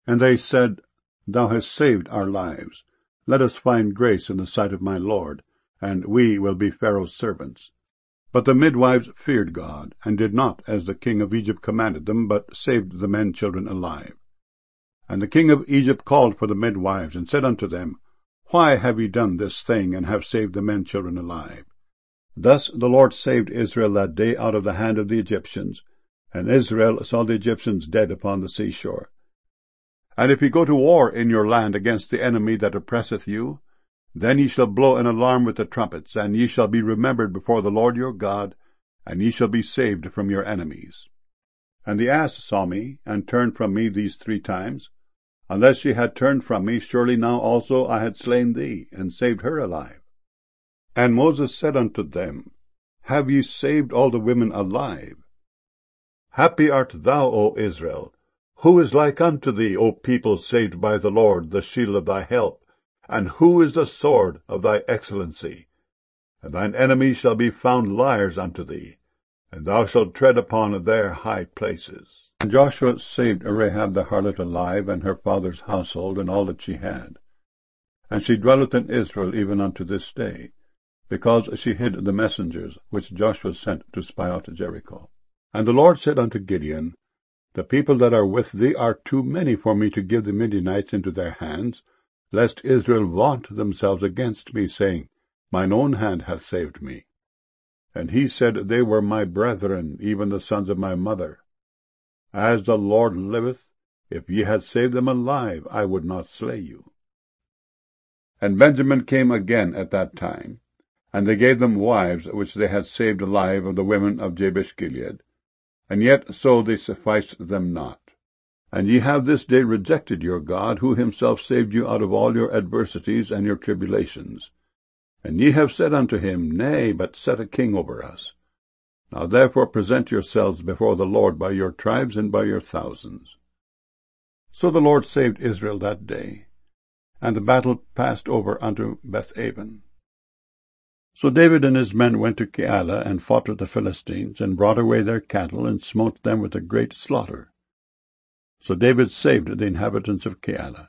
And they said, Thou hast saved our lives. Let us find grace in the sight of my lord, and we will be Pharaoh's servants. But the midwives feared God, and did not as the king of Egypt commanded them, but saved the men children alive. And the king of Egypt called for the midwives, and said unto them, Why have ye done this thing, and have saved the men children alive? Thus the Lord saved Israel that day out of the hand of the Egyptians, and Israel saw the Egyptians dead upon the seashore. And if ye go to war in your land against the enemy that oppresseth you, then ye shall blow an alarm with the trumpets, and ye shall be remembered before the Lord your God, and ye shall be saved from your enemies. And the ass saw me, and turned from me these 3 times. Unless she had turned from me, surely now also I had slain thee, and saved her alive. And Moses said unto them, Have ye saved all the women alive? Happy art thou, O Israel! Who is like unto thee, O people saved by the Lord, the shield of thy help? And who is the sword of thy excellency? And thine enemies shall be found liars unto thee, and thou shalt tread upon their high places. And Joshua saved Rahab the harlot alive, and her father's household, and all that she had. And she dwelleth in Israel even unto this day, because she hid the messengers which Joshua sent to spy out Jericho. And the Lord said unto Gideon, The people that are with thee are too many for me to give the Midianites into their hands, lest Israel vaunt themselves against me, saying, Mine own hand hath saved me. And he said, They were my brethren, even the sons of my mother. As the Lord liveth, if ye had saved them alive, I would not slay you. And Benjamin came again at that time, and they gave them wives which they had saved alive of the women of Jabesh-Gilead, and yet so they sufficed them not. And ye have this day rejected your God, who himself saved you out of all your adversities and your tribulations. And ye have said unto him, Nay, but set a king over us. Now therefore present yourselves before the Lord by your tribes and by your thousands. So the Lord saved Israel that day, and the battle passed over unto Beth-aven. So David and his men went to Keilah, and fought with the Philistines, and brought away their cattle, and smote them with a great slaughter. So David saved the inhabitants of Keilah.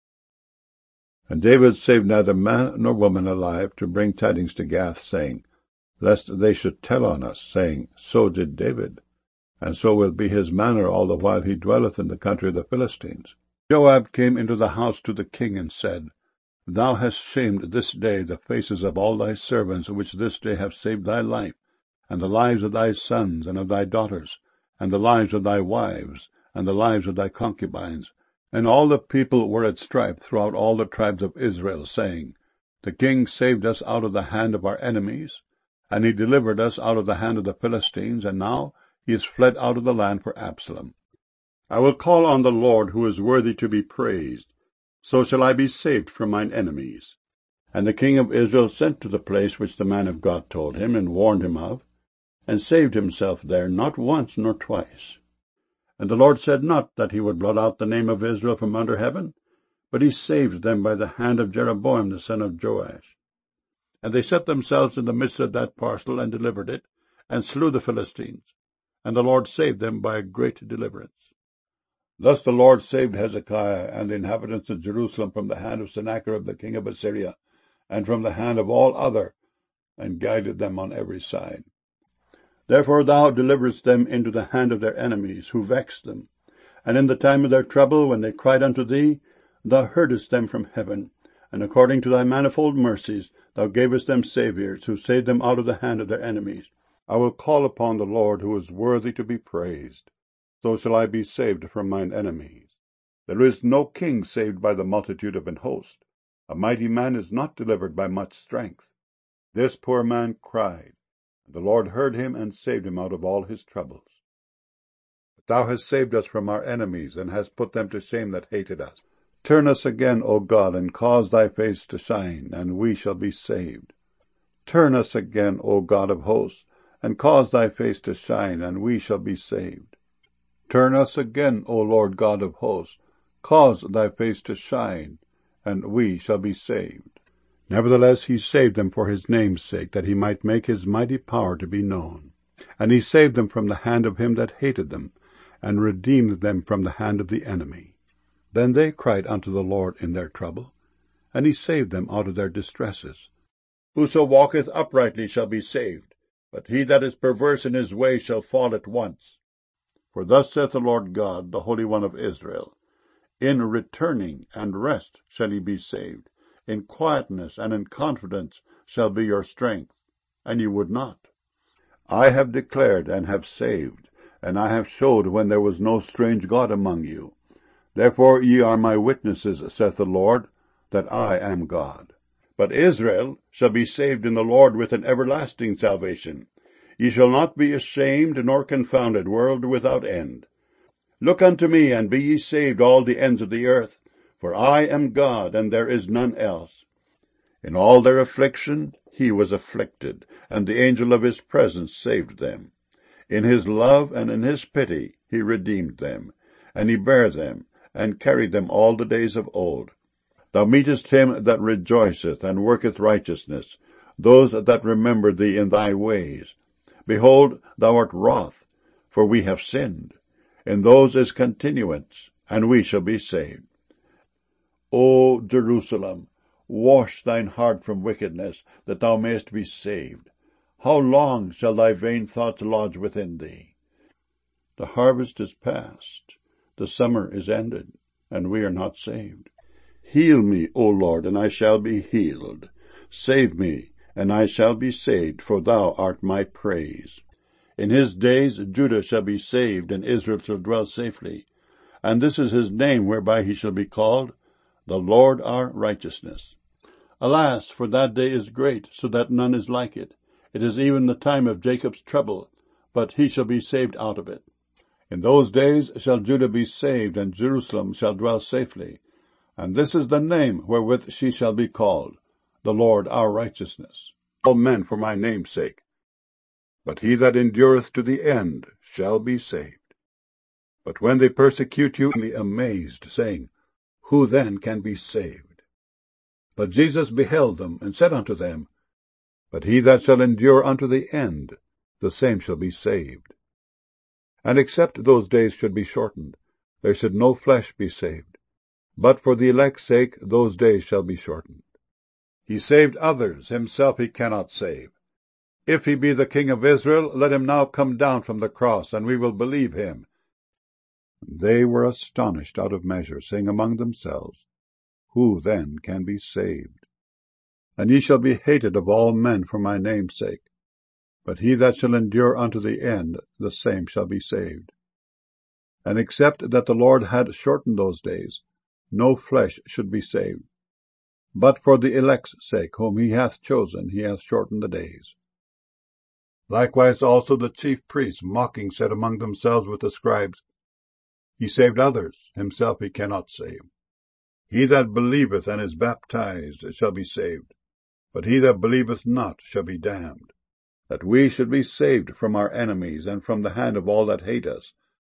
And David saved neither man nor woman alive, to bring tidings to Gath, saying, Lest they should tell on us, saying, So did David, and so will be his manner all the while he dwelleth in the country of the Philistines. Joab came into the house to the king, and said, Thou hast shamed this day the faces of all thy servants, which this day have saved thy life, and the lives of thy sons and of thy daughters, and the lives of thy wives, and the lives of thy concubines. And all the people were at strife throughout all the tribes of Israel, saying, The king saved us out of the hand of our enemies, and he delivered us out of the hand of the Philistines, and now he is fled out of the land for Absalom. I will call on the Lord, who is worthy to be praised. So shall I be saved from mine enemies. And the king of Israel sent to the place which the man of God told him, and warned him of, and saved himself there not once nor twice. And the Lord said not that he would blot out the name of Israel from under heaven, but he saved them by the hand of Jeroboam the son of Joash. And they set themselves in the midst of that parcel, and delivered it, and slew the Philistines. And the Lord saved them by a great deliverance. Thus the Lord saved Hezekiah and the inhabitants of Jerusalem from the hand of Sennacherib the king of Assyria, and from the hand of all other, and guided them on every side. Therefore thou deliverest them into the hand of their enemies, who vexed them. And in the time of their trouble, when they cried unto thee, thou heardest them from heaven, and according to thy manifold mercies thou gavest them saviours, who saved them out of the hand of their enemies. I will call upon the Lord, who is worthy to be praised. So shall I be saved from mine enemies. There is no king saved by the multitude of an host. A mighty man is not delivered by much strength. This poor man cried, and the Lord heard him, and saved him out of all his troubles. But thou hast saved us from our enemies, and hast put them to shame that hated us. Turn us again, O God, and cause thy face to shine, and we shall be saved. Turn us again, O God of hosts, and cause thy face to shine, and we shall be saved. Turn us again, O Lord God of hosts, cause thy face to shine, and we shall be saved. Nevertheless he saved them for his name's sake, that he might make his mighty power to be known. And he saved them from the hand of him that hated them, and redeemed them from the hand of the enemy. Then they cried unto the Lord in their trouble, and he saved them out of their distresses. Whoso walketh uprightly shall be saved, but he that is perverse in his way shall fall at once. For thus saith the Lord God, the Holy One of Israel, in returning and rest shall ye be saved, in quietness and in confidence shall be your strength, and ye would not. I have declared and have saved, and I have showed when there was no strange God among you. Therefore ye are my witnesses, saith the Lord, that I am God. But Israel shall be saved in the Lord with an everlasting salvation. Ye shall not be ashamed nor confounded, world without end. Look unto me, and be ye saved all the ends of the earth, for I am God, and there is none else. In all their affliction he was afflicted, and the angel of his presence saved them. In his love and in his pity he redeemed them, and he bare them, and carried them all the days of old. Thou meetest him that rejoiceth and worketh righteousness, those that remember thee in thy ways. Behold, thou art wroth, for we have sinned. In those is continuance, and we shall be saved. O Jerusalem, wash thine heart from wickedness, that thou mayest be saved. How long shall thy vain thoughts lodge within thee? The harvest is past, the summer is ended, and we are not saved. Heal me, O Lord, and I shall be healed. Save me, and I shall be saved, for thou art my praise. In his days Judah shall be saved, and Israel shall dwell safely. And this is his name whereby he shall be called, the Lord our righteousness. Alas, for that day is great, so that none is like it. It is even the time of Jacob's trouble, but he shall be saved out of it. In those days shall Judah be saved, and Jerusalem shall dwell safely. And this is the name wherewith she shall be called, the Lord our righteousness. All men for my name's sake. But he that endureth to the end shall be saved. But when they persecute you, be amazed, saying, Who then can be saved? But Jesus beheld them, and said unto them, But he that shall endure unto the end, the same shall be saved. And except those days should be shortened, there should no flesh be saved. But for the elect's sake those days shall be shortened. He saved others, himself he cannot save. If he be the King of Israel, let him now come down from the cross, and we will believe him. They were astonished out of measure, saying among themselves, Who then can be saved? And ye shall be hated of all men for my name's sake. But he that shall endure unto the end, the same shall be saved. And except that the Lord had shortened those days, no flesh should be saved. But for the elect's sake, whom he hath chosen, he hath shortened the days. Likewise also the chief priests mocking said among themselves with the scribes, He saved others, himself he cannot save. He that believeth and is baptized shall be saved, but he that believeth not shall be damned. That we should be saved from our enemies and from the hand of all that hate us.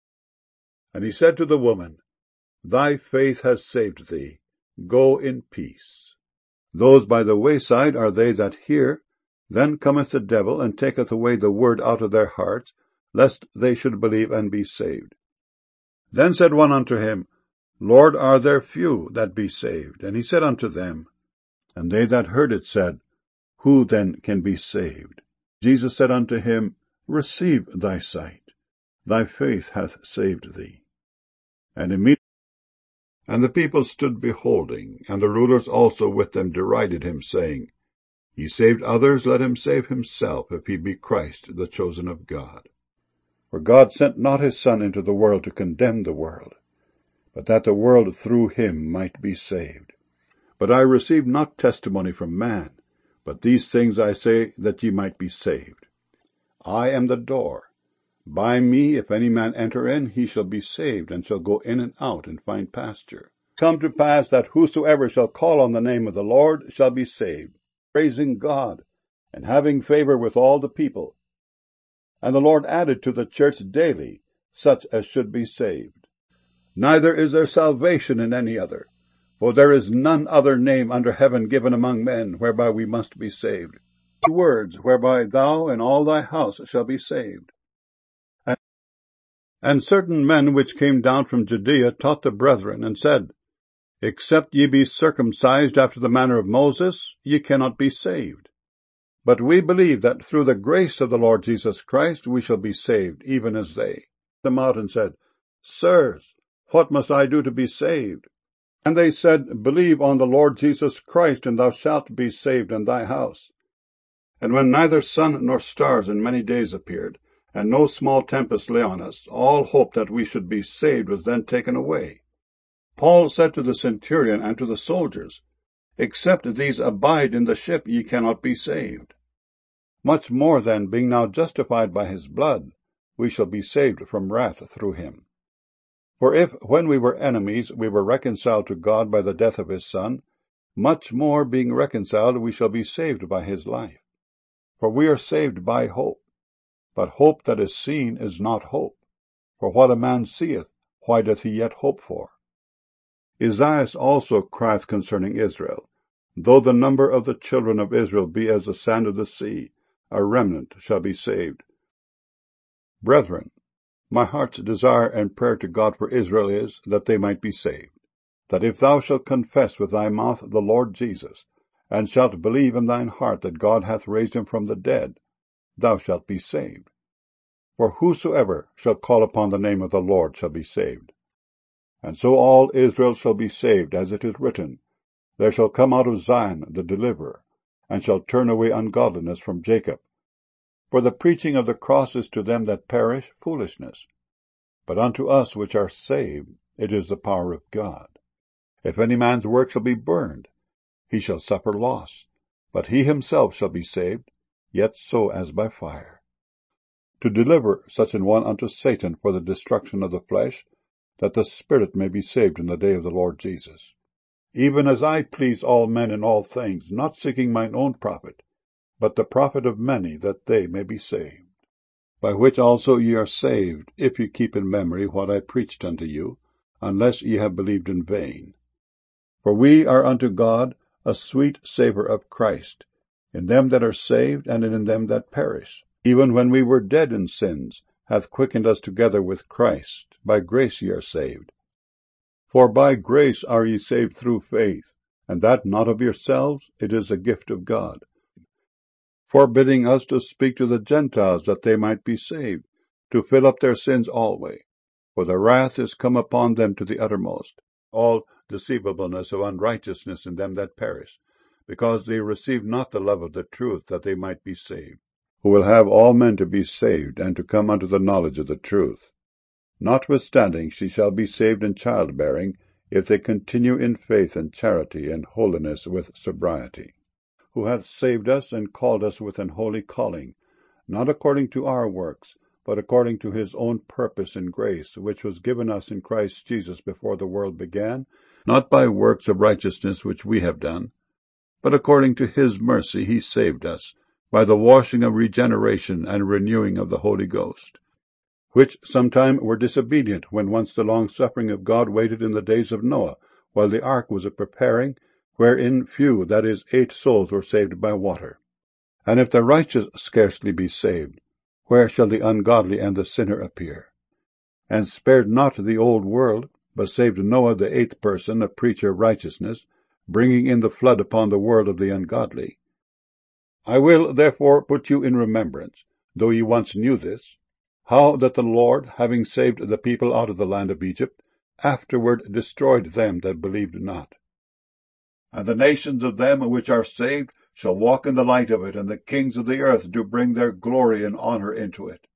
And he said to the woman, Thy faith has saved thee. Go in peace. Those by the wayside are they that hear. Then cometh the devil, and taketh away the word out of their hearts, lest they should believe and be saved. Then said one unto him, Lord, are there few that be saved? And he said unto them, and they that heard it said, Who then can be saved? Jesus said unto him, Receive thy sight. Thy faith hath saved thee. And immediately the people stood beholding, and the rulers also with them derided him, saying, He saved others, let him save himself, if he be Christ, the chosen of God. For God sent not his Son into the world to condemn the world, but that the world through him might be saved. But I received not testimony from man, but these things I say, that ye might be saved. I am the door. By me, if any man enter in, he shall be saved, and shall go in and out, and find pasture. Come to pass that whosoever shall call on the name of the Lord shall be saved, praising God, and having favor with all the people. And the Lord added to the church daily such as should be saved. Neither is there salvation in any other, for there is none other name under heaven given among men, whereby we must be saved. The words whereby thou and all thy house shall be saved. And certain men which came down from Judea taught the brethren, and said, Except ye be circumcised after the manner of Moses, ye cannot be saved. But we believe that through the grace of the Lord Jesus Christ we shall be saved, even as they. Them out and said, Sirs, what must I do to be saved? And they said, Believe on the Lord Jesus Christ, and thou shalt be saved in thy house. And when neither sun nor stars in many days appeared, and no small tempest lay on us, all hope that we should be saved was then taken away. Paul said to the centurion and to the soldiers, Except these abide in the ship, ye cannot be saved. Much more then, being now justified by his blood, we shall be saved from wrath through him. For if, when we were enemies, we were reconciled to God by the death of his Son, much more, being reconciled, we shall be saved by his life. For we are saved by hope. But hope that is seen is not hope. For what a man seeth, why doth he yet hope for? Esaias also crieth concerning Israel, Though the number of the children of Israel be as the sand of the sea, a remnant shall be saved. Brethren, my heart's desire and prayer to God for Israel is, that they might be saved. That if thou shalt confess with thy mouth the Lord Jesus, and shalt believe in thine heart that God hath raised him from the dead, thou shalt be saved. For whosoever shall call upon the name of the Lord shall be saved. And so all Israel shall be saved, as it is written, There shall come out of Zion the deliverer, and shall turn away ungodliness from Jacob. For the preaching of the cross is to them that perish foolishness, but unto us which are saved it is the power of God. If any man's work shall be burned, he shall suffer loss, but he himself shall be saved, yet so as by fire. To deliver such an one unto Satan for the destruction of the flesh, that the spirit may be saved in the day of the Lord Jesus. Even as I please all men in all things, not seeking mine own profit, but the profit of many, that they may be saved. By which also ye are saved, if ye keep in memory what I preached unto you, unless ye have believed in vain. For we are unto God a sweet savour of Christ, in them that are saved, and in them that perish. Even when we were dead in sins, hath quickened us together with Christ. By grace ye are saved. For by grace are ye saved through faith, and that not of yourselves, it is a gift of God. Forbidding us to speak to the Gentiles that they might be saved, to fill up their sins alway. For the wrath is come upon them to the uttermost, all deceivableness of unrighteousness in them that perish, because they receive not the love of the truth, that they might be saved. Who will have all men to be saved, and to come unto the knowledge of the truth. Notwithstanding she shall be saved in childbearing, if they continue in faith and charity and holiness with sobriety. Who hath saved us and called us with an holy calling, not according to our works, but according to his own purpose and grace, which was given us in Christ Jesus before the world began, not by works of righteousness which we have done, but according to his mercy he saved us, by the washing of regeneration and renewing of the Holy Ghost, which sometime were disobedient, when once the long-suffering of God waited in the days of Noah, while the ark was a-preparing, wherein few, that is, 8 souls, were saved by water. And if the righteous scarcely be saved, where shall the ungodly and the sinner appear? And spared not the old world, but saved Noah the 8th person, a preacher of righteousness, bringing in the flood upon the world of the ungodly. I will therefore put you in remembrance, though ye once knew this, how that the Lord, having saved the people out of the land of Egypt, afterward destroyed them that believed not. And the nations of them which are saved shall walk in the light of it, and the kings of the earth do bring their glory and honor into it.